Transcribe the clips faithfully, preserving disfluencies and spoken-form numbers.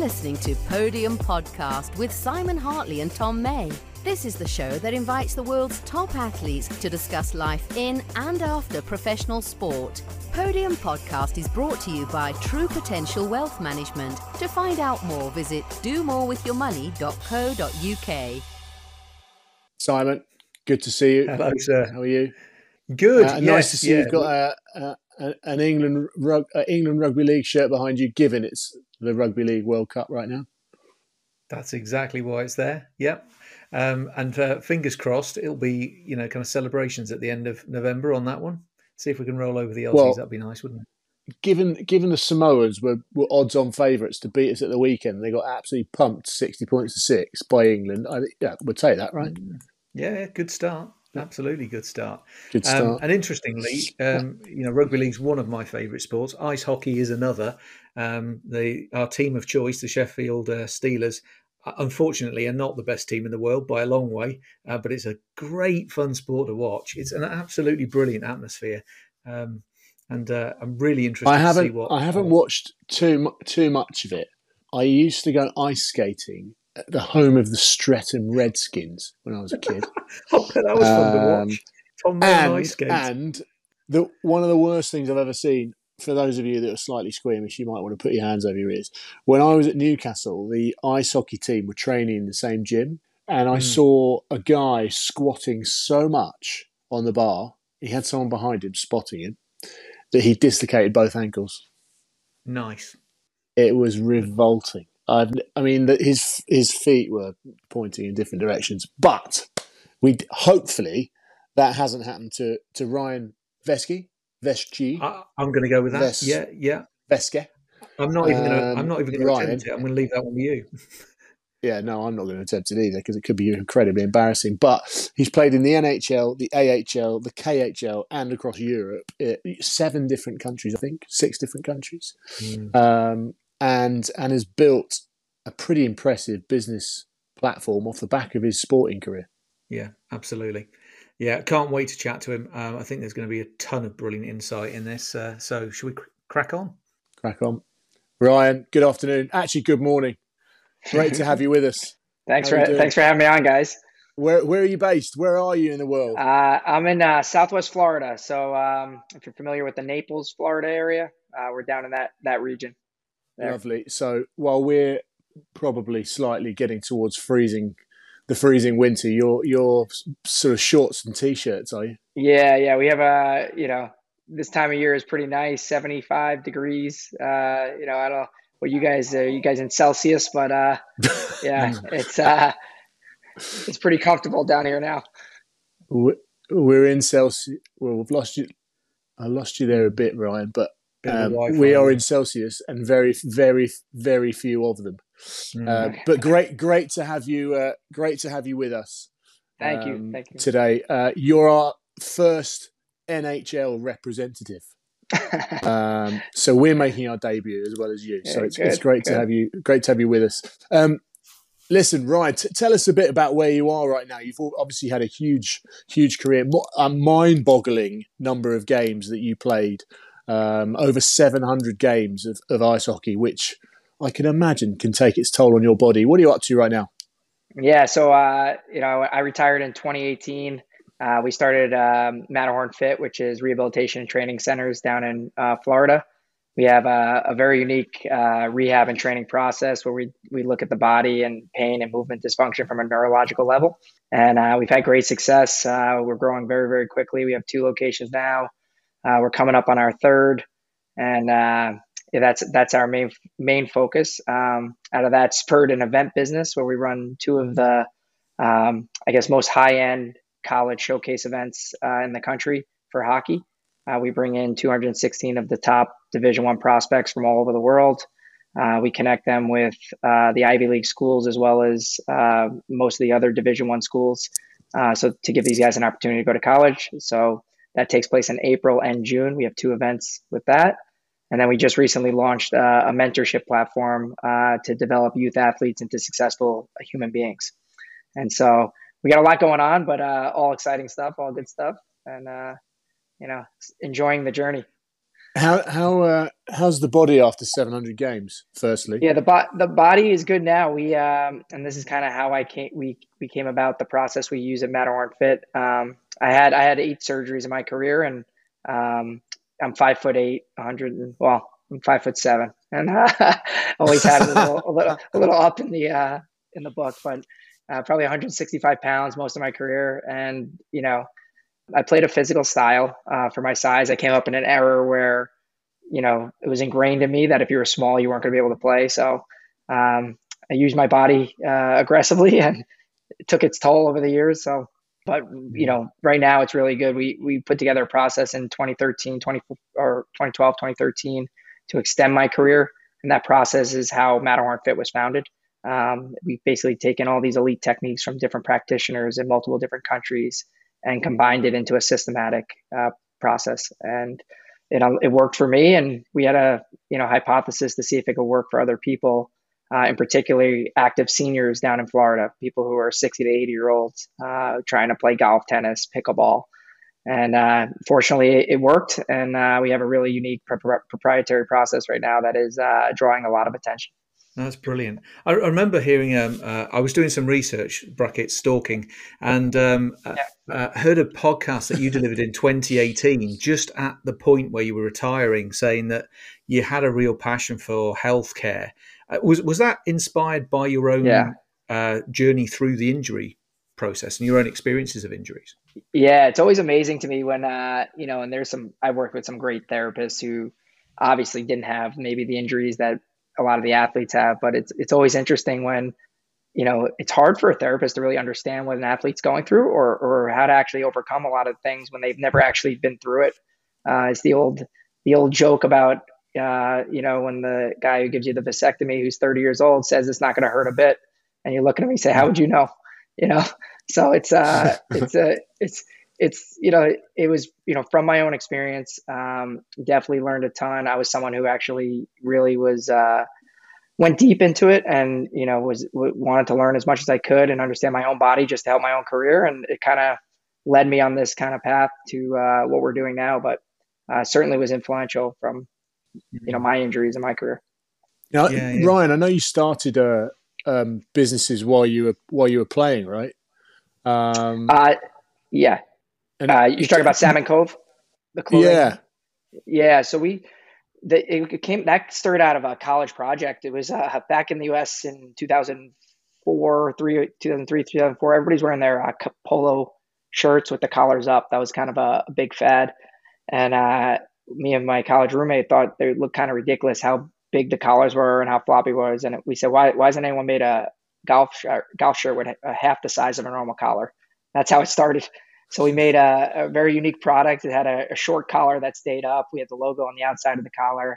listening to Podium Podcast with Simon Hartley and Tom May. This is the show that invites the world's top athletes to discuss life in and after professional sport. Podium Podcast is brought to you by True Potential Wealth Management. To find out more, visit do more with your money dot co dot uk. Simon, good to see you. Hello, sir. How are you? Good. Uh, yes, nice to see yeah. you've got a, a, a, an England rug, uh, England Rugby League shirt behind you, given it's the Rugby League World Cup right now. That's exactly why it's there. Yep. Um, and uh, fingers crossed, it'll be, you know, kind of celebrations at the end of November on that one. See if we can roll over the Aussies. Well, That'd be nice, wouldn't it? Given given the Samoans were, were odds-on favourites to beat us at the weekend, they got absolutely pumped sixty points to six by England. I, yeah, we'll take that, right? Yeah, yeah, good start. Absolutely good start. Good start. Um, and interestingly, um, you know, rugby league's one of my favourite sports. Ice hockey is another. Um, the our team of choice, the Sheffield uh, Steelers, unfortunately are not the best team in the world by a long way, uh, but it's a great fun sport to watch. It's an absolutely brilliant atmosphere, um, and uh, I'm really interested I haven't, to see what. I haven't watched too too much of it. I used to go ice skating at the home of the Streatham Redskins when I was a kid. Oh, that was fun to Um, watch. Tom and ice skates. and the one of the worst things I've ever seen, for those of you that are slightly squeamish, you might want to put your hands over your ears. When I was at Newcastle, the ice hockey team were training in the same gym, and I mm. saw a guy squatting so much on the bar, he had someone behind him spotting him, that he dislocated both ankles. Nice. It was revolting. I've, I mean, the, his his feet were pointing in different directions, but we hopefully that hasn't happened to, to Ryan Veske. Veske. I, I'm going to go with that. Ves, yeah, yeah. Veske. I'm not even going to. I'm not even going to Ryan, attempt it. I'm going to leave that one with you. Yeah, no, I'm not going to attempt it either because it could be incredibly embarrassing. But he's played in the N H L, the A H L, the K H L, and across Europe, seven different countries, I think, six different countries, mm. um, and and has built a pretty impressive business platform off the back of his sporting career. Yeah, absolutely. Yeah, can't wait to chat to him. Um, I think there's going to be a ton of brilliant insight in this. Uh, so, should we cr- crack on? Crack on, Ryan. Good afternoon. Actually, good morning. Great to have you with us. thanks How for thanks for having me on, guys. Where where are you based? Where are you in the world? Uh, I'm in uh, Southwest Florida. So um, if you're familiar with the Naples, Florida area, uh, we're down in that that region. There. Lovely. So while we're probably slightly getting towards freezing, the freezing winter, you're you're sort of shorts and t-shirts, are you? Yeah, yeah. We have a you know this time of year is pretty nice, seventy-five degrees. Uh, you know, I don't. Well, you guys are you guys in Celsius, but uh, yeah, it's uh, it's pretty comfortable down here now. We're in Celsius. Well, we've lost you. I lost you there a bit, Ryan, but um, we are in Celsius, and very, very, very few of them. Mm. Uh, but great, great to have you. Uh, great to have you with us. Thank um, you. Thank you. Today, uh, you're our first N H L representative. um, so we're making our debut as well as you. So yeah, it's, it's great good. to have you. Great to have you with us. Um, listen, Ryan, t- tell us a bit about where you are right now. You've obviously had a huge, huge career, a mind-boggling number of games that you played, um, over seven hundred games of, of ice hockey, which I can imagine can take its toll on your body. What are you up to right now? Yeah, so uh, you know, I retired in twenty eighteen. Uh, we started um, Matterhorn Fit, which is rehabilitation and training centers down in uh, Florida. We have a, a very unique uh, rehab and training process where we we look at the body and pain and movement dysfunction from a neurological level. And uh, we've had great success. Uh, we're growing very, very quickly. We have two locations now. Uh, we're coming up on our third. And uh, yeah, that's that's our main main focus. Um, out of that spurred an event business where we run two of the, um, I guess, most high-end college showcase events uh, in the country for hockey. Uh, we bring in two hundred sixteen of the top Division One prospects from all over the world. Uh, we connect them with uh, the Ivy League schools as well as uh, most of the other Division One schools. Uh, so to give these guys an opportunity to go to college. So that takes place in April and June. We have two events with that. And then we just recently launched uh, a mentorship platform uh, to develop youth athletes into successful human beings. And so we got a lot going on, but uh, all exciting stuff, all good stuff, and uh, you know, enjoying the journey. How how uh, how's the body after seven hundred games? Firstly, yeah, the bo- the body is good now. We um, and this is kind of how I came we we came about the process we use at Matterhorn Fit. Um, I had I had eight surgeries in my career, and um, I'm five foot eight, one hundred and well, I'm five foot seven, and uh, always had a little a little a little up in the uh, in the book, but uh, probably one hundred sixty-five pounds most of my career, and you know. I played a physical style uh, for my size. I came up in an era where, you know, it was ingrained in me that if you were small, you weren't going to be able to play. So um, I used my body uh, aggressively, and it took its toll over the years. So, but you know, right now it's really good. We we put together a process in twenty thirteen, twenty or twenty twelve, twenty thirteen to extend my career, and that process is how Matterhorn Fit was founded. Um, we've basically taken all these elite techniques from different practitioners in multiple different countries and combined it into a systematic uh, process. And it, it worked for me. And we had a you know hypothesis to see if it could work for other people, uh, in particularly active seniors down in Florida, people who are sixty to eighty year olds uh, trying to play golf, tennis, pickleball. And uh, fortunately, it worked. And uh, we have a really unique pro- proprietary process right now that is uh, drawing a lot of attention. That's brilliant. I, I remember hearing, um, uh, I was doing some research, brackets, stalking, and um, yeah. uh, heard a podcast that you delivered in twenty eighteen, just at the point where you were retiring, saying that you had a real passion for healthcare. Uh, was was that inspired by your own yeah. uh, journey through the injury process and your own experiences of injuries? Yeah, it's always amazing to me when, uh, you know, and there's some, I worked with some great therapists who obviously didn't have maybe the injuries that a lot of the athletes have, but it's it's always interesting when, you know, it's hard for a therapist to really understand what an athlete's going through or or how to actually overcome a lot of things when they've never actually been through it. Uh, it's the old the old joke about, uh, you know, when the guy who gives you the vasectomy, who's thirty years old, says it's not going to hurt a bit, and you look at him and you say, "How would you know?" You know, so it's uh, it's a uh, it's. It's, you know, it was, you know, from my own experience, um, definitely learned a ton. I was someone who actually really was, uh, went deep into it and, you know, was, w- wanted to learn as much as I could and understand my own body just to help my own career. And it kind of led me on this kind of path to uh, what we're doing now, but uh, certainly was influential from, you know, my injuries in my career. Now, yeah, yeah. Ryan, I know you started uh, um, businesses while you were, while you were playing, right? Um, uh, yeah. Uh, you're talking about Salmon Cove, the clothing? Yeah, yeah. So we, the, it came that started out of a college project. It was uh, back in the U S in two thousand four, three, two thousand three, two thousand four. Everybody's wearing their uh, polo shirts with the collars up. That was kind of a, a big fad. And uh, me and my college roommate thought they looked kind of ridiculous how big the collars were and how floppy it was. And we said, why why hasn't anyone made a golf shirt, golf shirt with a, half the size of a normal collar? That's how it started. So we made a, a very unique product. It had a, a short collar that stayed up. We had the logo on the outside of the collar,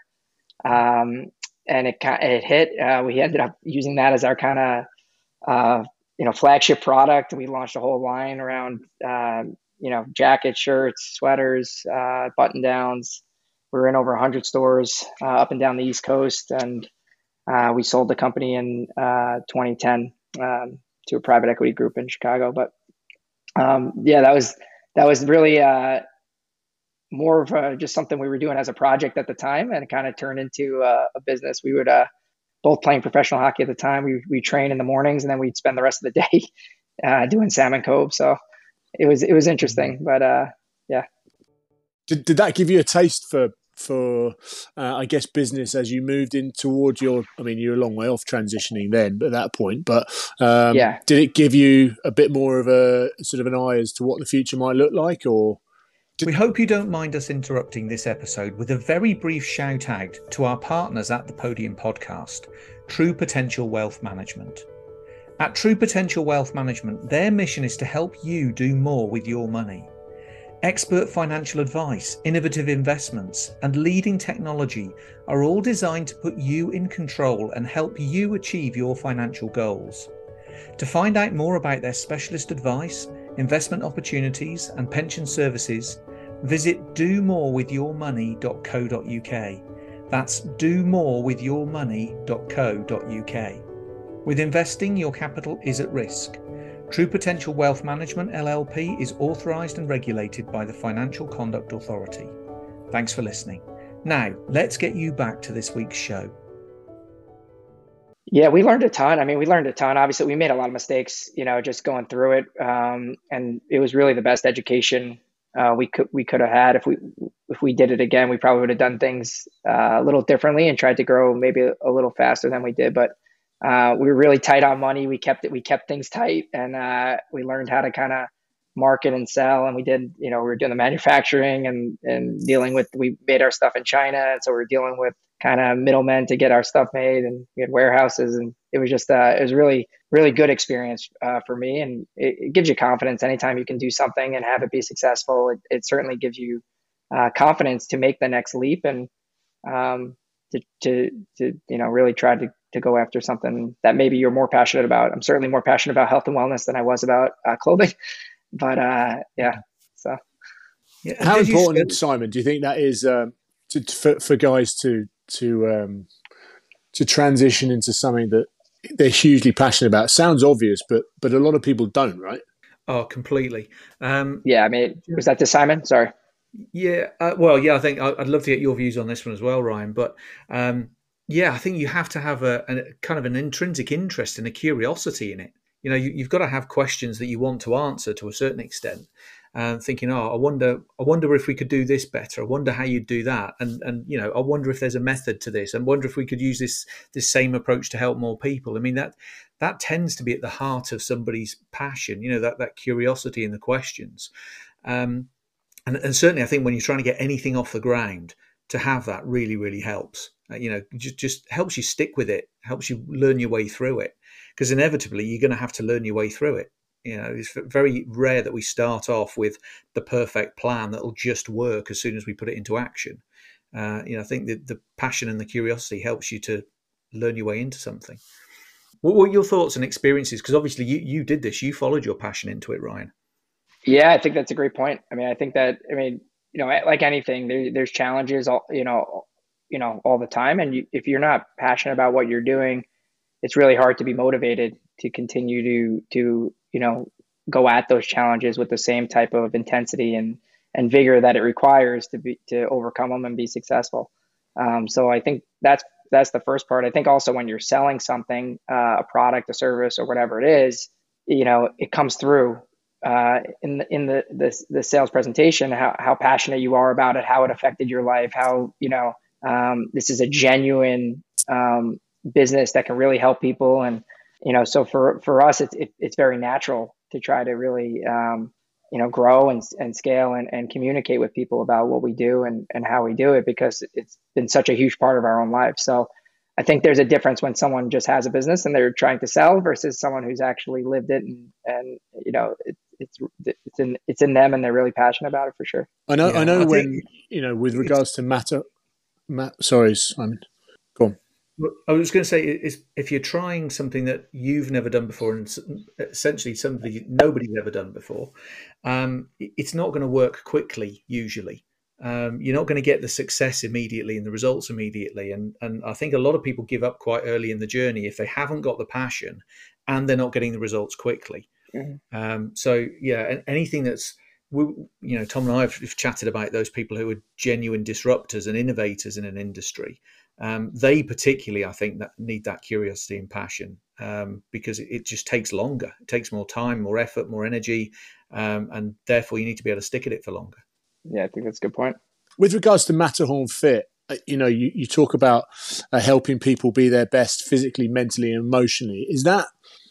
um, and it it hit. Uh, we ended up using that as our kind of uh, you know flagship product. We launched a whole line around uh, you know jackets, shirts, sweaters, uh, button downs. We were in over one hundred stores uh, up and down the East Coast, and uh, we sold the company in uh, twenty ten um, to a private equity group in Chicago. But Um, yeah, that was, that was really, uh, more of a, just something we were doing as a project at the time, and it kind of turned into uh, a business. We would, uh, both playing professional hockey at the time. We, we train in the mornings and then we'd spend the rest of the day, uh, doing Salmon Cove. So it was, it was interesting, but, uh, yeah. Did, did that give you a taste for, for, uh, I guess, business as you moved in towards your, I mean, you're a long way off transitioning then at that point, but um, yeah. did it give you a bit more of a sort of an eye as to what the future might look like? Or did- We hope you don't mind us interrupting this episode with a very brief shout out to our partners at the Podium Podcast, True Potential Wealth Management. At True Potential Wealth Management, their mission is to help you do more with your money. Expert financial advice, innovative investments, and leading technology are all designed to put you in control and help you achieve your financial goals. To find out more about their specialist advice, investment opportunities, and pension services, visit do more with your money dot co dot uk. That's do more with your money dot co dot uk. With investing, your capital is at risk. True Potential Wealth Management L L P is authorised and regulated by the Financial Conduct Authority. Thanks for listening. Now, let's get you back to this week's show. Yeah, we learned a ton. I mean, we learned a ton. Obviously, we made a lot of mistakes, you know, just going through it. Um, and it was really the best education uh, we could we could have had. If we if we did it again, we probably would have done things uh, a little differently and tried to grow maybe a, a little faster than we did. But uh, we were really tight on money. We kept it. We kept things tight, and uh, we learned how to kind of market and sell. And we did, you know, we were doing the manufacturing and and dealing with. We made our stuff in China, and so we we're dealing with kind of middlemen to get our stuff made, and we had warehouses, and it was just uh, it was really really good experience uh, for me, and it, it gives you confidence anytime you can do something and have it be successful. It, it certainly gives you uh, confidence to make the next leap and um, to to to you know really try to to go after something that maybe you're more passionate about. I'm certainly more passionate about health and wellness than I was about uh, clothing, but uh, yeah. So yeah. How important, Simon, do you think that is um, to, for for guys to to um, to transition into something that they're hugely passionate about? Sounds obvious, but but a lot of people don't, right? Oh, completely. Um, yeah, I mean, was that to Simon? Sorry. Yeah, uh, well, yeah, I think I'd love to get your views on this one as well, Ryan. But um, yeah, I think you have to have a, a kind of an intrinsic interest and a curiosity in it. You know, you, you've got to have questions that you want to answer to a certain extent. Um, thinking, oh, I wonder, I wonder if we could do this better. I wonder how you'd do that, and and you know, I wonder if there's a method to this. I wonder if we could use this this same approach to help more people. I mean, that that tends to be at the heart of somebody's passion. You know, that that curiosity and the questions, um, and and certainly, I think when you're trying to get anything off the ground, to have that really really helps. Uh, you know, just just helps you stick with it, helps you learn your way through it, because inevitably you're going to have to learn your way through it. You know, it's very rare that we start off with the perfect plan that'll just work as soon as we put it into action. Uh, you know, I think that the passion and the curiosity helps you to learn your way into something. What were your thoughts and experiences? Because obviously you, you did this, you followed your passion into it, Ryan. Yeah, I think that's a great point. I mean, I think that, I mean, you know, like anything, there, there's challenges, all, you know, you know, all the time. And you, if you're not passionate about what you're doing, it's really hard to be motivated to continue to, to, you know, go at those challenges with the same type of intensity and, and vigor that it requires to be, to overcome them and be successful. Um, so I think that's, that's the first part. I think also when you're selling something, uh, a product, a service, or whatever it is, you know, it comes through uh, in the, in the, the, the sales presentation, how, how passionate you are about it, how it affected your life, how, you know, um, this is a genuine, um, business that can really help people. And, you know, so for, for us, it's, it, it's very natural to try to really, um, you know, grow and, and scale and, and communicate with people about what we do and, and how we do it, because it's been such a huge part of our own lives. So I think there's a difference when someone just has a business and they're trying to sell versus someone who's actually lived it. And, and you know, it, it's, it's in, it's in them and they're really passionate about it for sure. I know, yeah, I know I when, think, you know, with regards to matter, Matt, sorry, Simon, go on. I was going to say, is if you're trying something that you've never done before, and essentially something nobody's ever done before, um, it's not going to work quickly. Usually, um, you're not going to get the success immediately and the results immediately. And and I think a lot of people give up quite early in the journey if they haven't got the passion and they're not getting the results quickly. Mm-hmm. Um, so yeah, anything that's, we, you know, Tom and I have chatted about those people who are genuine disruptors and innovators in an industry. Um, they particularly, I think, that need that curiosity and passion um, because it, it just takes longer. It takes more time, more effort, more energy, um, and therefore you need to be able to stick at it for longer. Yeah, I think that's a good point. With regards to Matterhorn Fit, you know, you, you talk about uh, helping people be their best physically, mentally, and emotionally. Is that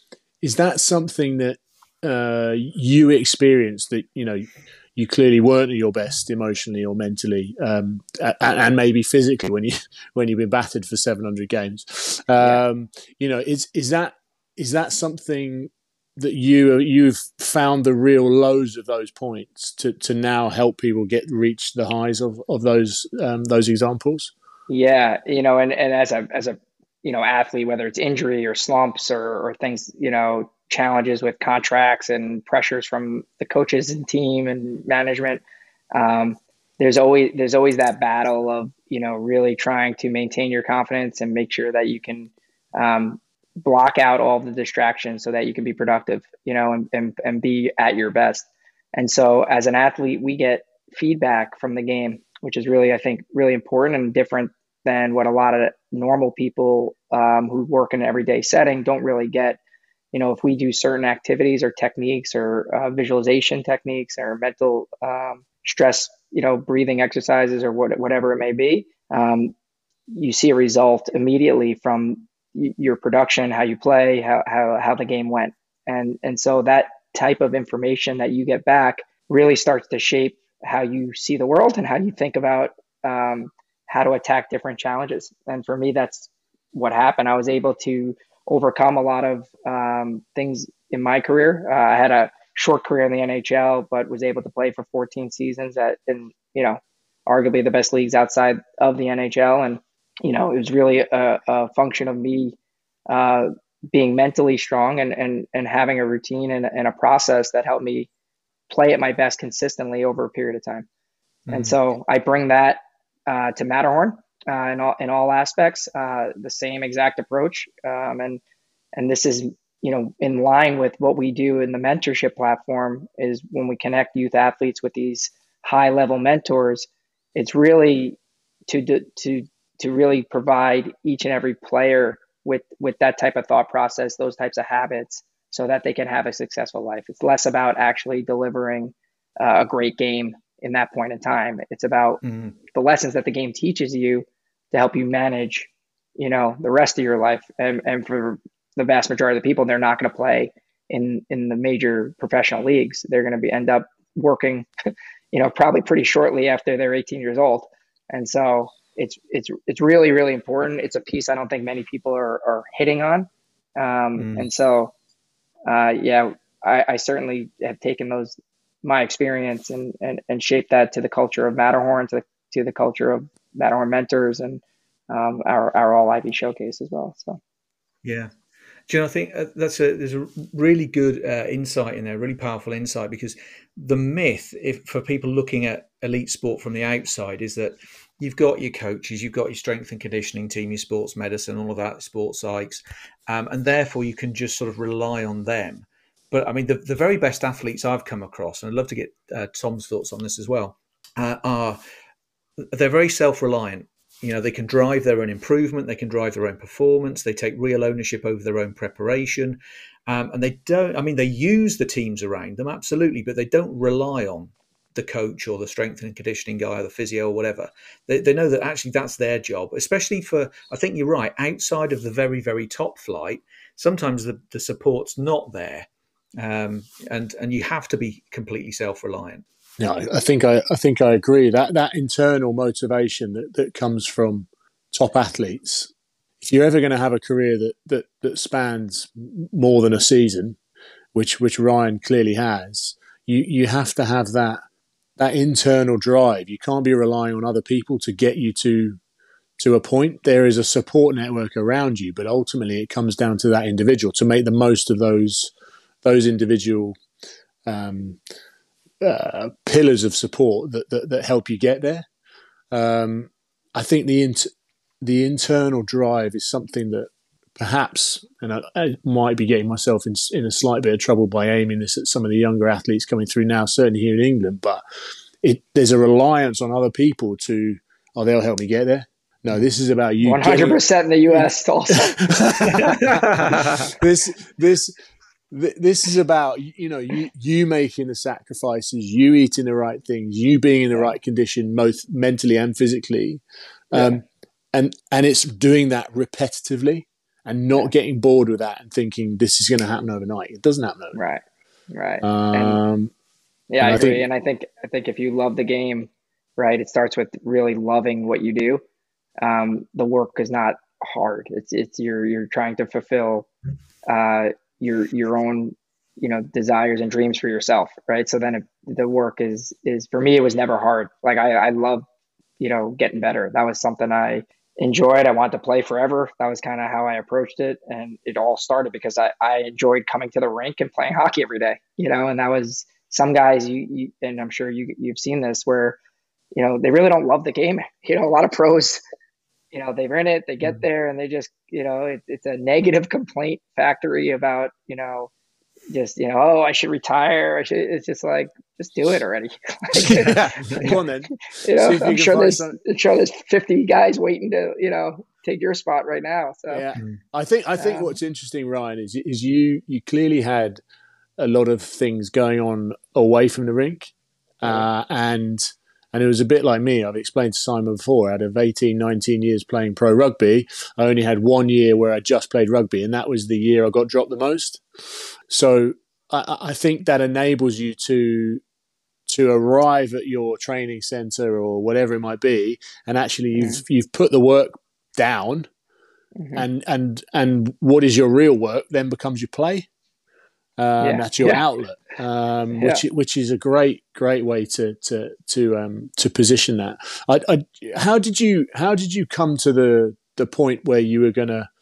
is that something that uh, you experienced that, you know, you clearly weren't at your best emotionally or mentally, um, and, and maybe physically when you when you've been battered for seven hundred games. Um, yeah. You know, is is that is that something that you you've found the real lows of those points to, to now help people get reach the highs of of those um, those examples? Yeah, you know, and, and as a as a you know athlete, whether it's injury or slumps or or things, you know, challenges with contracts and pressures from the coaches and team and management, um, there's always there's always that battle of, you know, really trying to maintain your confidence and make sure that you can um, block out all the distractions so that you can be productive, you know, and, and and be at your best. And so as an athlete, we get feedback from the game. which is really, I think, really important and different than what a lot of normal people um, who work in an everyday setting don't really get. You know, if we do certain activities or techniques or uh, visualization techniques or mental um, stress, you know, breathing exercises or what, whatever it may be, um, you see a result immediately from y- your production, how you play, how, how, how the game went. And, and so that type of information that you get back really starts to shape how you see the world and how you think about um, how to attack different challenges. And for me, that's what happened. I was able to overcome a lot of um, things in my career. Uh, I had a short career in the N H L, but was able to play for fourteen seasons at, in, you know, arguably the best leagues outside of the N H L. And, you know, it was really a, a function of me uh, being mentally strong and, and, and having a routine and, and a process that helped me play at my best consistently over a period of time. Mm. And so I bring that uh, to Matterhorn uh, in all in all aspects, uh, the same exact approach. Um, and and this is, you know, in line with what we do in the mentorship platform is when we connect youth athletes with these high level mentors, it's really to to to really provide each and every player with with that type of thought process, those types of habits, so that they can have a successful life. It's less about actually delivering uh, a great game in that point in time. It's about mm-hmm. the lessons that the game teaches you to help you manage, you know, the rest of your life. And and for the vast majority of the people, they're not going to play in in the major professional leagues. They're going to be end up working, you know, probably pretty shortly after they're eighteen years old. And so it's it's it's really, really important. It's a piece I don't think many people are are hitting on. Um, mm. And so, uh, yeah, I, I certainly have taken those, my experience and, and, and shaped that to the culture of Matterhorn, to the, to the culture of Matterhorn Mentors and um, our, our All Ivy Showcase as well. So, yeah. Do you know, I think that's a, there's a really good uh, insight in there, really powerful insight, because the myth, if for people looking at elite sport from the outside, is that you've got your coaches, you've got your strength and conditioning team, your sports medicine, all of that, sports psychs, um, and therefore you can just sort of rely on them. But I mean, the, the very best athletes I've come across, and I'd love to get uh, Tom's thoughts on this as well, uh, are they're very self-reliant. You know, they can drive their own improvement, they can drive their own performance, they take real ownership over their own preparation, um, and they don't, I mean, they use the teams around them, absolutely, but they don't rely on the coach or the strength and conditioning guy or the physio or whatever. They, they know that actually that's their job, especially for, I think you're right, outside of the very, very top flight, sometimes the, the support's not there, um, and, and you have to be completely self-reliant. Yeah, I think I, I think I agree that that internal motivation that, that comes from top athletes. If you're ever going to have a career that, that that spans more than a season, which which Ryan clearly has, you you have to have that that internal drive. You can't be relying on other people to get you to to a point. There is a support network around you, but ultimately it comes down to that individual to make the most of those those individual Um, Uh, pillars of support that, that that help you get there. Um, I think the int- the internal drive is something that perhaps, and I, I might be getting myself in, in a slight bit of trouble by aiming this at some of the younger athletes coming through now, certainly here in England, but it, there's a reliance on other people to, oh, they'll help me get there. No, this is about you. one hundred percent getting... in the U S also. this, this, This is about, you know, you, you making the sacrifices, you eating the right things, you being in the right condition, both mentally and physically. Um, yeah. and, and it's doing that repetitively and not yeah. getting bored with that and thinking this is going to happen overnight. It doesn't happen overnight. Right. Right. Um, and, yeah, I, I agree. Think, and I think, I think if you love the game, right, it starts with really loving what you do. Um, the work is not hard. It's, it's, you're, you're trying to fulfill, uh, your your own, you know, desires and dreams for yourself, right? So then it, the work is is for me, it was never hard. Like I I love, you know, getting better. That was something I enjoyed. I wanted to play forever. That was kind of how I approached it, and it all started because I I enjoyed coming to the rink and playing hockey every day, you know. And that was some guys you, you and I'm sure you you've seen this where, you know, they really don't love the game. You know, a lot of pros, you know, they're in it, they get there and they just, you know, it, it's a negative complaint factory about, you know, just, you know, oh, I should retire. I should, it's just like, just do it already. Like, yeah. Go on then. You know, I'm sure there's, some... I'm sure there's fifty guys waiting to, you know, take your spot right now. So yeah, I think, I think um, what's interesting, Ryan, is, is you, you clearly had a lot of things going on away from the rink. Uh, and, and it was a bit like me. I've explained to Simon before, out of eighteen, nineteen years playing pro rugby, I only had one year where I just played rugby, and that was the year I got dropped the most. So I, I think that enables you to to arrive at your training center or whatever it might be, and actually you've mm-hmm. you've put the work down, mm-hmm. and and and what is your real work then becomes your play. Um, yeah. That's your yeah. outlet, um, yeah. which which is a great great way to to to um, to position that. I, I, how did you how did you come to the the point where you were going to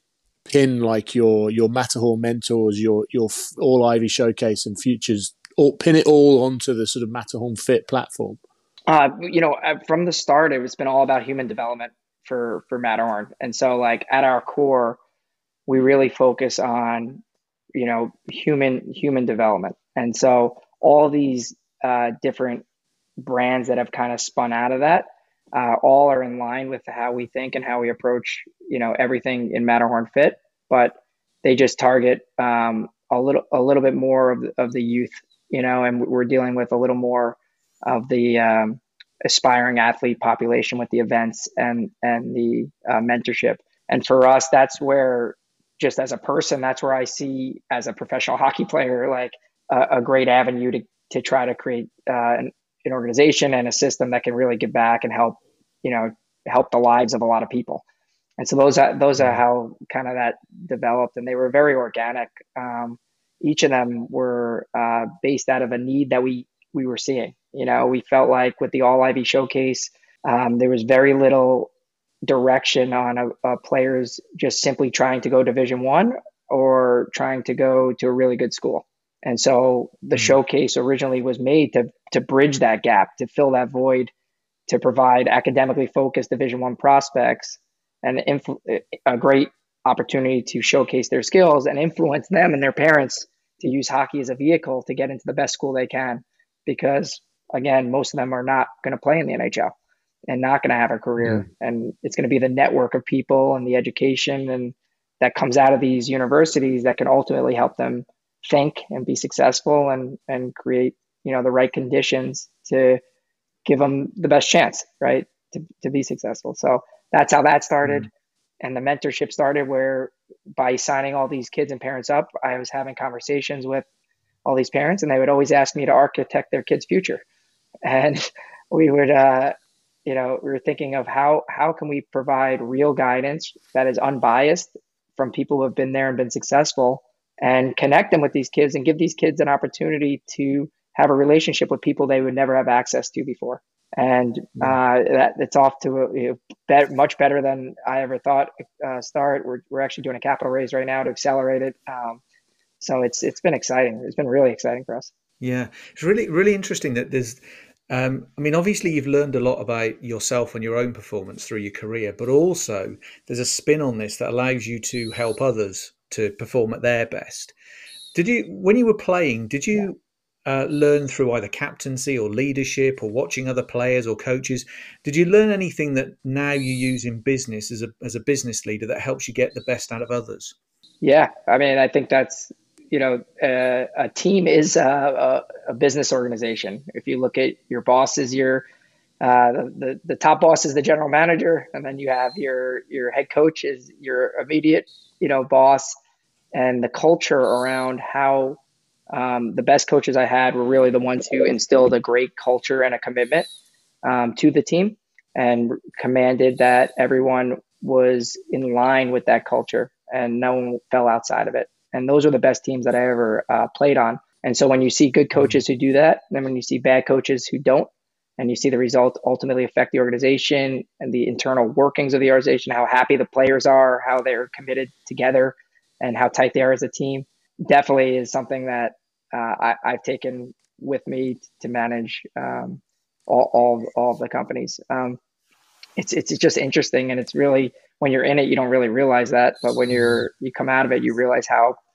pin like your your Matterhorn mentors, your your All Ivy Showcase and Futures, or pin it all onto the sort of Matterhorn Fit platform? Uh, you know, from the start, it's been all about human development for for Matterhorn, and so like at our core, we really focus on, you know, human, human development. And so all these uh, different brands that have kind of spun out of that, uh, all are in line with how we think and how we approach, you know, everything in Matterhorn Fit, but they just target um, a little, a little bit more of the, of the youth, you know, and we're dealing with a little more of the um, aspiring athlete population with the events and, and the uh, mentorship. And for us, that's where, just as a person, that's where I see as a professional hockey player, like a, a great avenue to, to try to create uh, an, an organization and a system that can really give back and help, you know, help the lives of a lot of people. And so those are, those are how kind of that developed, and they were very organic. Um, each of them were uh, based out of a need that we, we were seeing. You know, we felt like with the All Ivy Showcase, um, there was very little direction on a, a players just simply trying to go Division One or trying to go to a really good school. And so the mm-hmm. showcase originally was made to to bridge that gap, to fill that void, to provide academically focused Division One prospects and influ- a great opportunity to showcase their skills and influence them and their parents to use hockey as a vehicle to get into the best school they can. Because again, most of them are not going to play in the N H L and not going to have a career. Mm. And it's going to be the network of people and the education and that comes out of these universities that can ultimately help them think and be successful and, and create, you know, the right conditions to give them the best chance, right, to, to be successful. So that's how that started. Mm. And the mentorship started where by signing all these kids and parents up, I was having conversations with all these parents, and they would always ask me to architect their kids' future. And we would, uh, you know, we were thinking of how, how can we provide real guidance that is unbiased from people who have been there and been successful, and connect them with these kids and give these kids an opportunity to have a relationship with people they would never have access to before. And uh, that it's off to a, you know, bet, much better than I ever thought uh, start. We're, we're actually doing a capital raise right now to accelerate it. Um, so it's it's been exciting. It's been really exciting for us. Yeah, it's really, really interesting that there's, um, I mean, obviously you've learned a lot about yourself and your own performance through your career, but also there's a spin on this that allows you to help others to perform at their best. Did you, when you were playing, did you uh, learn through either captaincy or leadership or watching other players or coaches? Did you learn anything that now you use in business as a as a business leader that helps you get the best out of others? Yeah, I mean, I think that's, you know, uh, a team is a, a, a business organization. If you look at your boss is your, uh, the, the, the top boss is the general manager. And then you have your, your head coach is your immediate, you know, boss. And the culture around how um, the best coaches I had were really the ones who instilled a great culture and a commitment um, to the team and commanded that everyone was in line with that culture and no one fell outside of it. And those are the best teams that I ever uh, played on. And so when you see good coaches who do that, then when you see bad coaches who don't, and you see the results ultimately affect the organization and the internal workings of the organization, how happy the players are, how they're committed together, and how tight they are as a team, definitely is something that uh, I, I've taken with me to manage um, all, all, all of the companies. Um, it's it's just interesting, and it's really, when you're in it, you don't really realize that, but when you're you come out of it, you realize how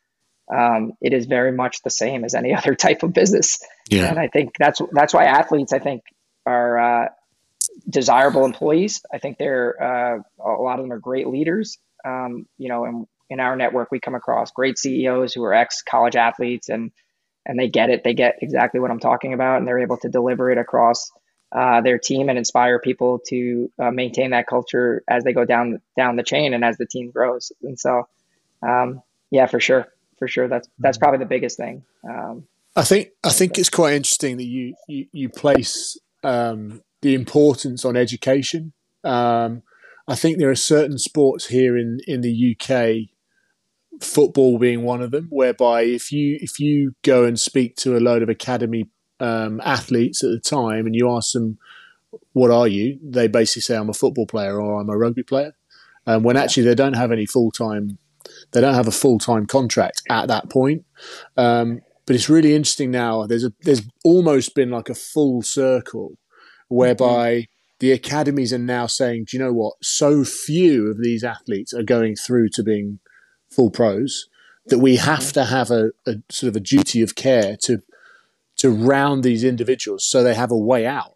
um, it is very much the same as any other type of business. Yeah. And I think that's that's why athletes, I think, are uh, desirable employees. I think they're uh, a lot of them are great leaders. Um, you know, and in our network, we come across great C E Os who are ex-college athletes, and and they get it. They get exactly what I'm talking about, and they're able to deliver it across uh, their team and inspire people to uh, maintain that culture as they go down down the chain and as the team grows. And so, um, yeah, for sure, for sure, that's that's probably the biggest thing. Um, I think I think it's quite interesting that you you, you place um, the importance on education. Um, I think there are certain sports here in, in the U K, football being one of them, whereby if you if you go and speak to a load of academy um, athletes at the time and you ask them, what are you? They basically say, I'm a football player or I'm a rugby player. Um, when actually they don't have any full-time, they don't have a full-time contract at that point. Um, but it's really interesting now. There's a, there's almost been like a full circle whereby mm-hmm. the academies are now saying, do you know what? So few of these athletes are going through to being full pros that we have to have a, a sort of a duty of care to to round these individuals so they have a way out.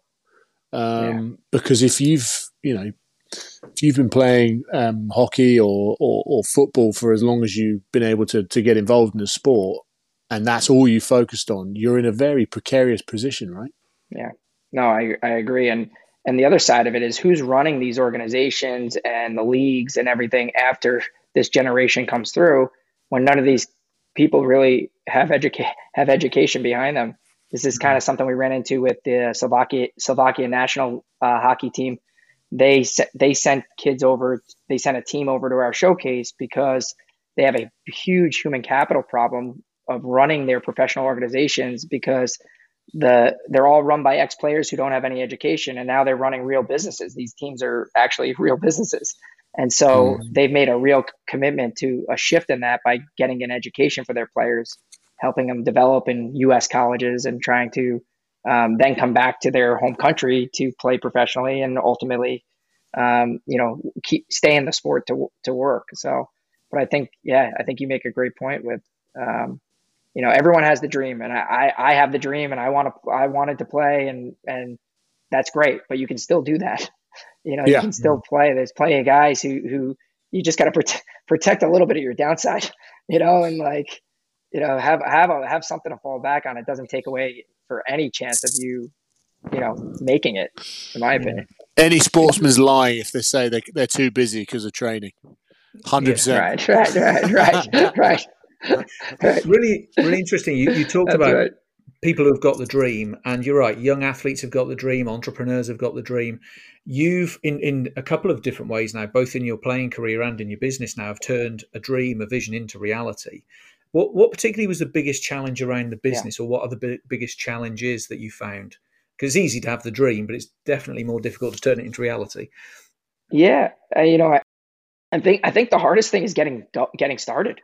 Um, yeah. Because if you've, you know, if you've been playing um, hockey or, or, or football for as long as you've been able to, to get involved in the sport and that's all you focused on, you're in a very precarious position, right? Yeah, no, I, I agree. And, and the other side of it is who's running these organizations and the leagues and everything after this generation comes through, when none of these people really have educa- have education behind them. This is kind of something we ran into with the Slovakia Slovakia national uh, hockey team. They they sent kids over. They sent a team over to our showcase because they have a huge human capital problem of running their professional organizations, because the they're all run by ex-players who don't have any education, and now they're running real businesses. These teams are actually real businesses. And so mm. they've made a real commitment to a shift in that by getting an education for their players, helping them develop in U S colleges and trying to um, then come back to their home country to play professionally and ultimately, um, you know, keep stay in the sport to to work. So, but I think, yeah, I think you make a great point with, um, you know, everyone has the dream, and I, I, I have the dream, and I want to, I wanted to play, and and that's great, but you can still do that. You know, yeah. you can still play. There's plenty of guys who, who you just got to protect, protect a little bit of your downside, you know, and like, you know, have, have, a, have something to fall back on. It doesn't take away for any chance of you, you know, making it, in my opinion. Any sportsman's lying if they say they, they're too busy because of training. one hundred percent. Yeah, right, right, right, right, right. right. Really, really interesting. You, you talked That's about right. people who've got the dream, and you're right, young athletes have got the dream, entrepreneurs have got the dream. You've, in, in a couple of different ways now, both in your playing career and in your business now, have turned a dream, a vision into reality. What what particularly was the biggest challenge around the business, yeah. or what are the b- biggest challenges that you found? Because it's easy to have the dream, but it's definitely more difficult to turn it into reality. Yeah, uh, you know, I, I think I think the hardest thing is getting getting started.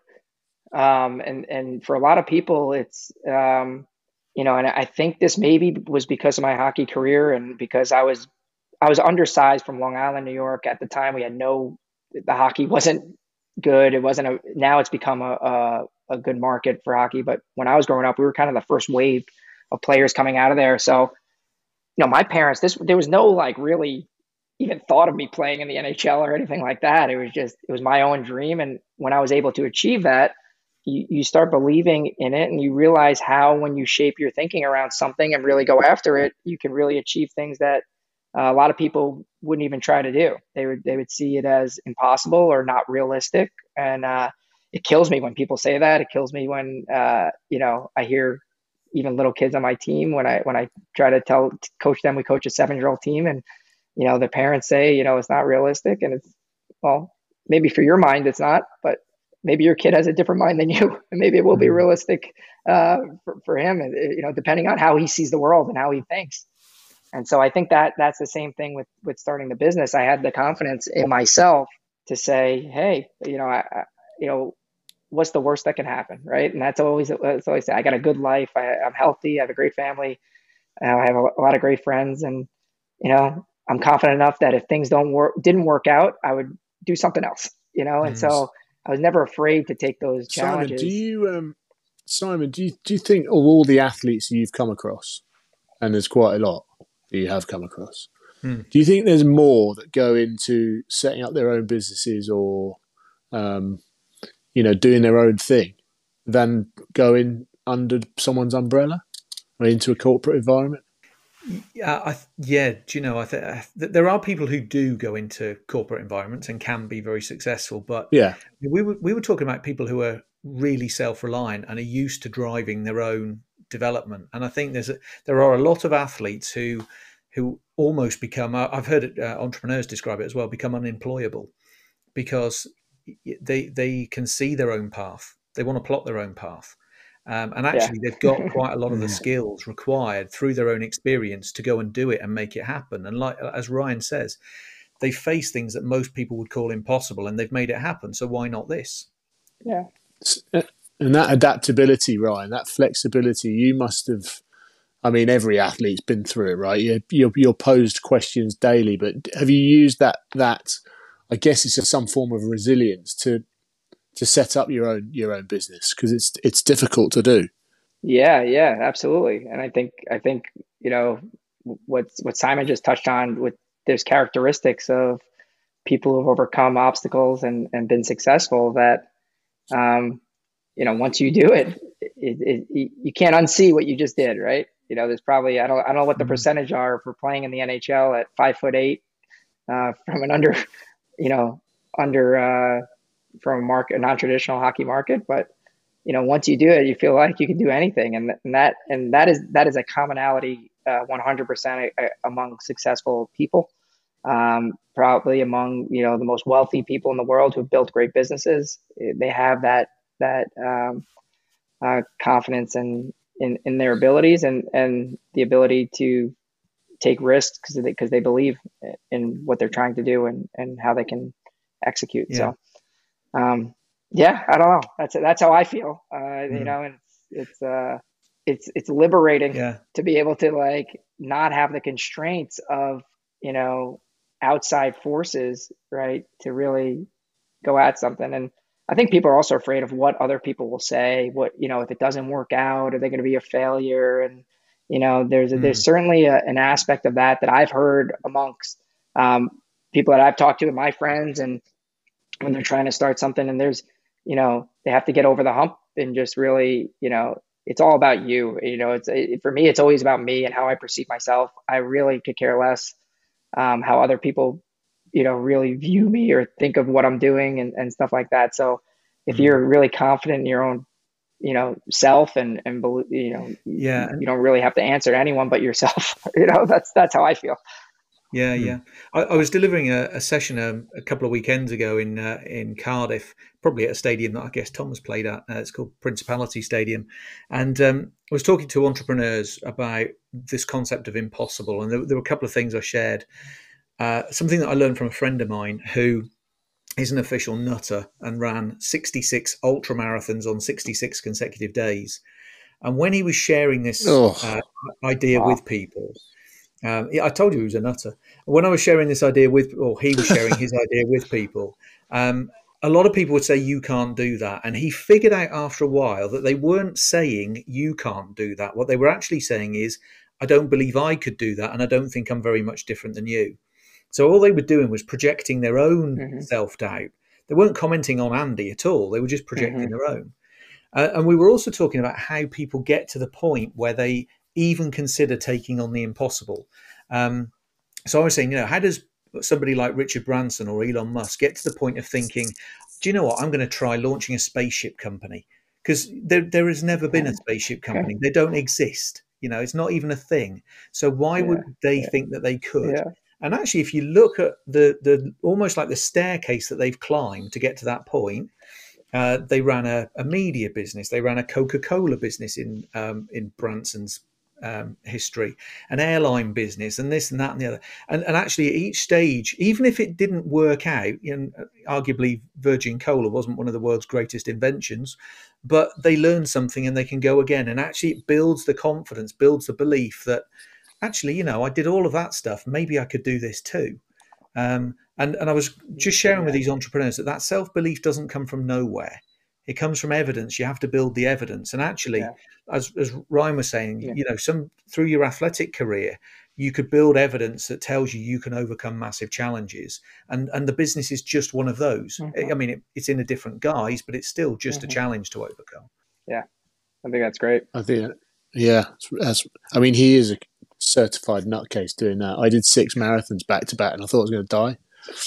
Um, and and for a lot of people, it's um, you know, and I think this maybe was because of my hockey career and because I was I was undersized from Long Island, New York. At the time, we had no, the hockey wasn't good. It wasn't a, now it's become a, a, a good market for hockey. But when I was growing up, we were kind of the first wave of players coming out of there. So, you know, my parents, this, there was no like really even thought of me playing in the N H L or anything like that. It was just, it was my own dream. And when I was able to achieve that, you, you start believing in it, and you realize how, when you shape your thinking around something and really go after it, you can really achieve things that Uh, a lot of people wouldn't even try to do. They would they would see it as impossible or not realistic, and uh, it kills me when people say that. It kills me when uh, you know I hear even little kids on my team when I when I try to tell coach them we coach a seven year old team, and you know their parents say you know it's not realistic, and it's well maybe for your mind it's not, but maybe your kid has a different mind than you, and maybe it will be realistic uh, for, for him, and you know depending on how he sees the world and how he thinks. And so I think that that's the same thing with, with starting the business. I had the confidence in myself to say, hey, you know, I, I, you know, what's the worst that can happen, right? And that's always, that's always say, I got a good life. I, I'm healthy. I have a great family. Uh, I have a, a lot of great friends, and you know, I'm confident enough that if things don't work, didn't work out, I would do something else. You know, and mm. so I was never afraid to take those challenges. Simon, do you um, Simon, do you do you think of all the athletes you've come across, and there's quite a lot that you have come across, hmm. do you think there's more that go into setting up their own businesses or, um, you know, doing their own thing than going under someone's umbrella or into a corporate environment? Yeah, I, yeah. Do you know? I think there are people who do go into corporate environments and can be very successful. But yeah, we were we were talking about people who are really self-reliant and are used to driving their own development. And I think there's a, there are a lot of athletes who who almost become. I've heard it, uh, entrepreneurs describe it as well, become unemployable because they they can see their own path. They want to plot their own path. Um, and actually, yeah. they've got quite a lot of the skills required through their own experience to go and do it and make it happen. And like as Ryan says, they face things that most people would call impossible, and they've made it happen. So why not this? Yeah. And that adaptability, Ryan, that flexibility, you must have. I mean, every athlete's been through it, right? You're, you're, you're posed questions daily, but have you used that? That I guess it's some form of resilience to. to set up your own your own business, because it's it's difficult to do. Yeah, yeah, absolutely. And I think I think you know what what Simon just touched on, with there's characteristics of people who've overcome obstacles and and been successful that um you know once you do it, it, it you can't unsee what you just did, right? You know, there's probably I don't I don't know what the percentage are for playing in the N H L at five foot eight uh, from an under you know under. Uh, from a market, a non-traditional hockey market. But, you know, once you do it, you feel like you can do anything. And, and that, and that is, that is a commonality uh, one hundred percent among successful people. Um, probably among, you know, the most wealthy people in the world who've built great businesses. They have that, that um, uh, confidence in, in, in their abilities and, and the ability to take risks because they, because they believe in what they're trying to do and, and how they can execute. Yeah. So, Um, yeah, I don't know. That's that's how I feel. Uh, mm. You know, and it's it's uh, it's it's liberating yeah. to be able to like not have the constraints of you know outside forces, right? To really go at something. And I think people are also afraid of what other people will say. What you know, if it doesn't work out, are they going to be a failure? And you know, there's a, mm. there's certainly a, an aspect of that that I've heard amongst um, people that I've talked to, and my friends, and when they're trying to start something, and there's, you know, they have to get over the hump and just really, you know, it's all about you. You know, it's it, for me, it's always about me and how I perceive myself. I really could care less um, how other people, you know, really view me or think of what I'm doing and, and stuff like that. So if mm-hmm. you're really confident in your own, you know, self and, and, you know, yeah, you, you don't really have to answer to anyone but yourself. You know, that's, that's how I feel. Yeah, yeah. I, I was delivering a, a session um, a couple of weekends ago in uh, in Cardiff, probably at a stadium that I guess Tom has played at. Uh, it's called Principality Stadium. And um, I was talking to entrepreneurs about this concept of impossible. And there, there were a couple of things I shared. Uh, something that I learned from a friend of mine who is an official nutter and ran sixty-six ultra marathons on sixty-six consecutive days. And when he was sharing this oh. uh, idea wow. with people, Um, yeah, I told you he was a nutter. When I was sharing this idea with, or he was sharing his idea with people, um, a lot of people would say, you can't do that. And he figured out after a while that they weren't saying, you can't do that. What they were actually saying is, I don't believe I could do that. And I don't think I'm very much different than you. So all they were doing was projecting their own mm-hmm. self-doubt. They weren't commenting on Andy at all. They were just projecting mm-hmm. their own. Uh, and we were also talking about how people get to the point where they even consider taking on the impossible. Um, so I was saying, you know, how does somebody like Richard Branson or Elon Musk get to the point of thinking, do you know what, I'm going to try launching a spaceship company? Because there there has never been a spaceship company. They don't exist. You know, it's not even a thing. So why yeah, would they yeah. think that they could? Yeah. And actually, if you look at the the almost like the staircase that they've climbed to get to that point, uh, they ran a, a media business. They ran a Coca-Cola business in um, in Branson's Um, history, an airline business, and this and that and the other. And, and actually, at each stage, even if it didn't work out, you know, arguably Virgin Cola wasn't one of the world's greatest inventions, but they learn something and they can go again. And actually, it builds the confidence, builds the belief that actually, you know, I did all of that stuff. Maybe I could do this too. Um, and and I was just sharing with these entrepreneurs that that self belief doesn't come from nowhere. It comes from evidence. You have to build the evidence. And actually, yeah. as, as Ryan was saying, yeah. you know, some through your athletic career, you could build evidence that tells you you can overcome massive challenges. And, and the business is just one of those. Mm-hmm. I mean, it, it's in a different guise, but it's still just mm-hmm. a challenge to overcome. Yeah, I think that's great. I think, yeah, that's, I mean, he is a certified nutcase doing that. I did six marathons back to back and I thought I was going to die.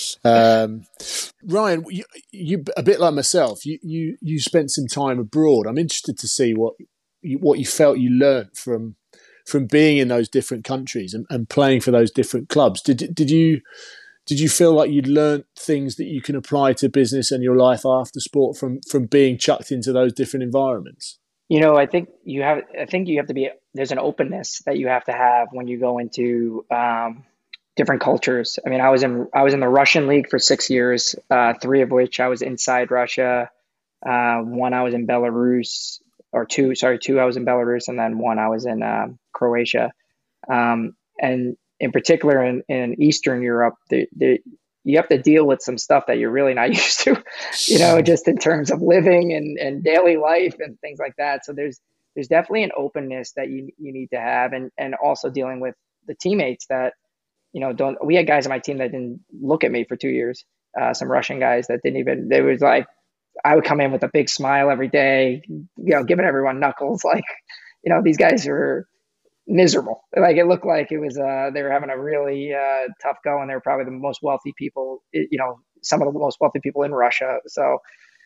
Um, Ryan, you, you a bit like myself, you, you you spent some time abroad. I'm interested to see what you, what you felt you learnt from from being in those different countries and, and playing for those different clubs. Did did you did you feel like you'd learnt things that you can apply to business and your life after sport from from being chucked into those different environments? You know, I think you have. I think you have to be. There's an openness that you have to have when you go into um, different cultures. I mean, I was in. I was in the Russian league for six years. Uh, three of which I was inside Russia. Uh, one I was in Belarus, or two. Sorry, two I was in Belarus, and then one I was in uh, Croatia. Um, and in particular, in, in Eastern Europe, the, the you have to deal with some stuff that you're really not used to, you know, just in terms of living and, and daily life and things like that. So there's there's definitely an openness that you you need to have, and and also dealing with the teammates that, you know, don't. We had guys on my team that didn't look at me for two years. Uh, some Russian guys that didn't even. They was like, I would come in with a big smile every day, you know, giving everyone knuckles. Like, you know, these guys are miserable. Like, it looked like it was uh they were having a really uh tough go, and they were probably the most wealthy people, you know, some of the most wealthy people in Russia. So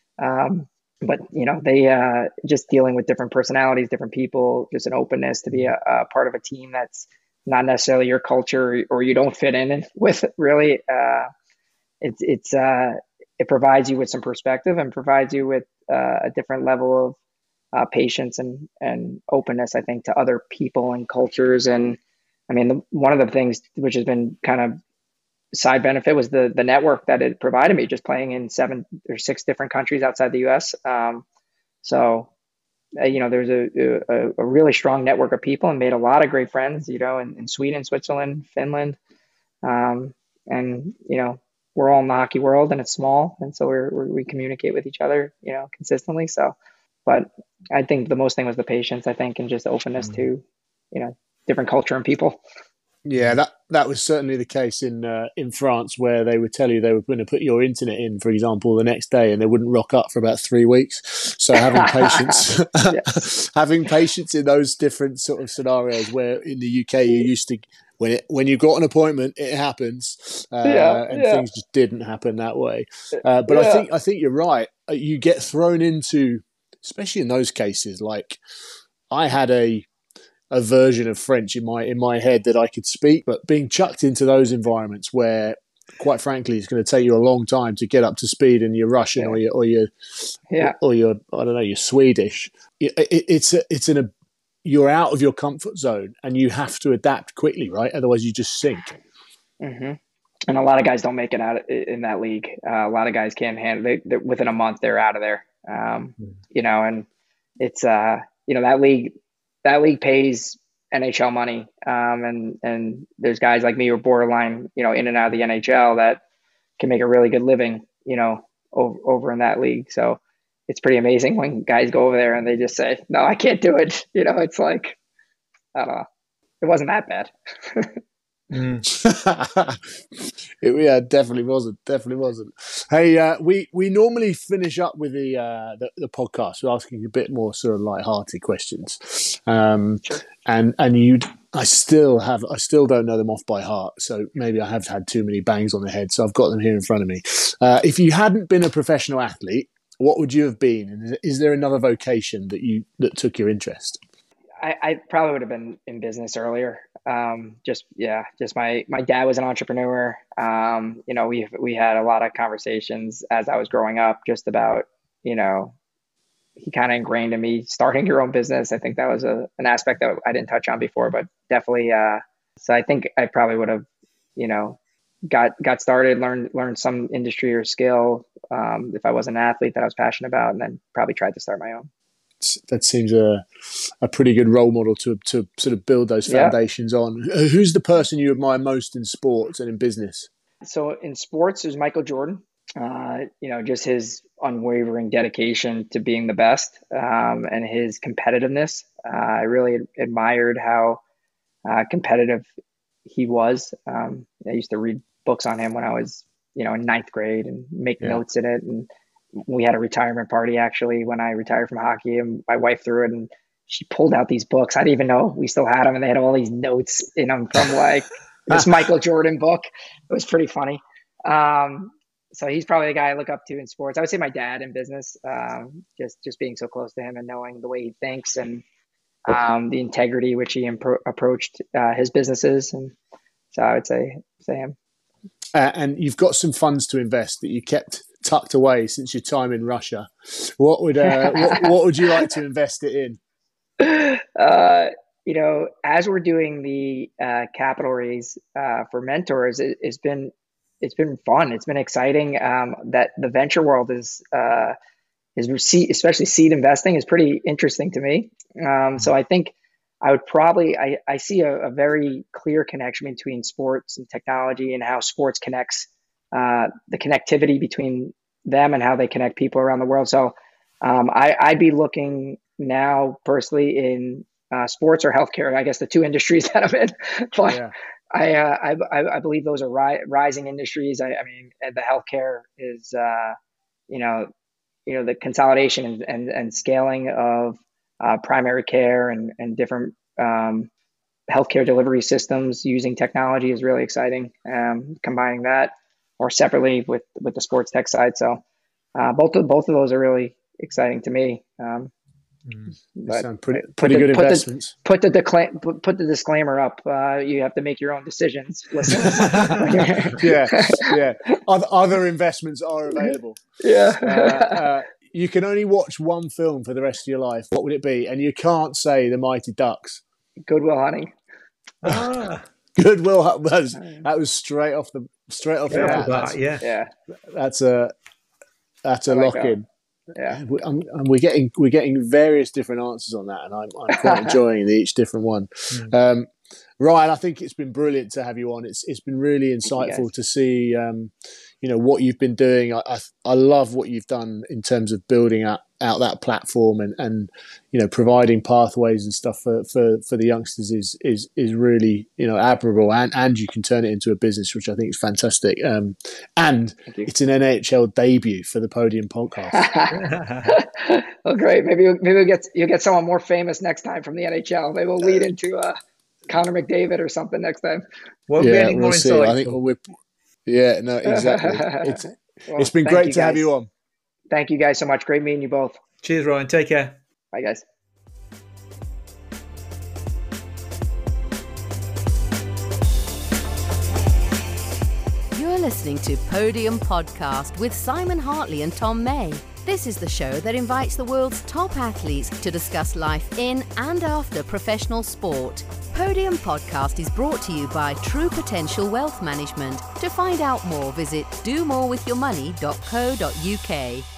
um but you know, they uh just dealing with different personalities, different people, just an openness to be a, a part of a team that's not necessarily your culture or you don't fit in with, really. uh it's it's uh it provides you with some perspective and provides you with uh, a different level of Uh, patience and, and openness, I think, to other people and cultures. And I mean, the, one of the things which has been kind of side benefit was the the network that it provided me, just playing in seven or six different countries outside the U S. Um, so, uh, you know, there's a, a, a really strong network of people, and made a lot of great friends, you know, in, in Sweden, Switzerland, Finland. Um, and, you know, we're all in the hockey world, and it's small. And so we're, we're, we communicate with each other, you know, consistently. So, but I think the most thing was the patience, I think, and just the openness mm-hmm. to, you know, different culture and people. Yeah, that that was certainly the case in uh, in France, where they would tell you they were going to put your internet in, for example, the next day, and they wouldn't rock up for about three weeks. So having patience, having patience in those different sort of scenarios, where in the U K you're used to when it when you got an appointment, it happens, uh, yeah, and yeah. things just didn't happen that way. Uh, but yeah. I think I think you're right. You get thrown into, especially in those cases, like I had a a version of French in my in my head that I could speak, but being chucked into those environments where, quite frankly, it's going to take you a long time to get up to speed, and you're Russian yeah. or you or you yeah. or you're I don't know, you're Swedish. It, it, it's a, it's in a you're out of your comfort zone, and you have to adapt quickly, right? Otherwise, you just sink. Mm-hmm. And a lot of guys don't make it out in that league. Uh, a lot of guys can't handle. They, they within a month they're out of there. Um, mm. You know, and it's uh, you know, that league. That league pays N H L money, um, and and there's guys like me who are borderline, you know, in and out of the N H L that can make a really good living, you know, over, over in that league. So it's pretty amazing when guys go over there and they just say, "No, I can't do it." You know, it's like, I don't know, it wasn't that bad. Mm. it, yeah, definitely wasn't. Definitely wasn't. Hey, uh, we we normally finish up with the, uh, the the podcast with asking a bit more sort of light-hearted questions, um, sure. and and you, I still have, I still don't know them off by heart. So maybe I have had too many bangs on the head. So I've got them here in front of me. Uh, if you hadn't been a professional athlete, what would you have been? And is there another vocation that you that took your interest? I, I probably would have been in business earlier. Um, just, yeah, just my, my dad was an entrepreneur. Um, you know, we, we had a lot of conversations as I was growing up, just about, you know, he kind of ingrained in me starting your own business. I think that was a, an aspect that I didn't touch on before, but definitely, uh, so I think I probably would have, you know, got, got started, learned, learned some industry or skill. Um, if I was an athlete that I was passionate about, and then probably tried to start my own. That seems a a pretty good role model to to sort of build those foundations yeah. on. Who's the person you admire most in sports and in business? So in sports, there's Michael Jordan. uh, you know, just his unwavering dedication to being the best, um, and his competitiveness. Uh, I really admired how uh, competitive he was. Um, I used to read books on him when I was, you know, in ninth grade and make yeah. notes in it. And we had a retirement party actually when I retired from hockey, and my wife threw it and she pulled out these books. I didn't even know we still had them, and they had all these notes in them from like this Michael Jordan book. It was pretty funny. Um, so he's probably the guy I look up to in sports. I would say my dad in business, um, just, just being so close to him and knowing the way he thinks and um, the integrity which he impro- approached uh, his businesses. And so I would say, say him. Uh, and you've got some funds to invest that you kept tucked away since your time in Russia. What would uh, what, what would you like to invest it in? Uh, you know, as we're doing the uh, capital raise uh, for mentors, it, it's been it's been fun. It's been exciting. Um, that the venture world is uh, is especially seed investing is pretty interesting to me. Um, so I think I would probably I, I see a, a very clear connection between sports and technology and how sports connects uh, the connectivity between them and how they connect people around the world. So um, I, I'd be looking now personally in uh, sports or healthcare, I guess the two industries that I'm in. But yeah. I, uh, I I believe those are ri- rising industries. I, I mean, the healthcare is uh, you know you know the consolidation and and, and scaling of uh, primary care and and different um, healthcare delivery systems using technology is really exciting. Um, combining that or separately with with the sports tech side. So uh, both of both of those are really exciting to me. Um, Mm. But sound pretty, pretty the, good put investments. The, put the decla- put, put the disclaimer up. Uh, you have to make your own decisions. yeah, yeah. Other, other investments are available. Yeah. uh, uh, you can only watch one film for the rest of your life. What would it be? And you can't say The Mighty Ducks. Good Will Hunting. Ah. Good Will Hunting. That was, that was straight off the straight off yeah, the bat. That, yeah, yeah. That's a that's a like lock in. Yeah, and we're getting we're getting various different answers on that, and I'm, I'm quite enjoying the, each different one. Mm. Um, Ryan, I think it's been brilliant to have you on. It's it's been really insightful to see, um, you know, what you've been doing. I, I I love what you've done in terms of building out, out that platform and, and you know providing pathways and stuff for, for, for the youngsters is is is really you know admirable, and, and you can turn it into a business, which I think is fantastic. Um, and it's an N H L debut for the Podium podcast. Well, great. Maybe maybe we'll get you'll get someone more famous next time from the N H L. Maybe we'll lead into uh, Connor McDavid or something next time. Won't yeah, be any we'll more see. I think we're yeah, no, exactly. It's well, it's been great to have you on. Thank you guys so much. Great meeting you both. Cheers, Ryan. Take care. Bye, guys. You're listening to Podium Podcast with Simon Hartley and Tom May. This is the show that invites the world's top athletes to discuss life in and after professional sport. Podium Podcast is brought to you by True Potential Wealth Management. To find out more, visit do more with your money dot co dot uk.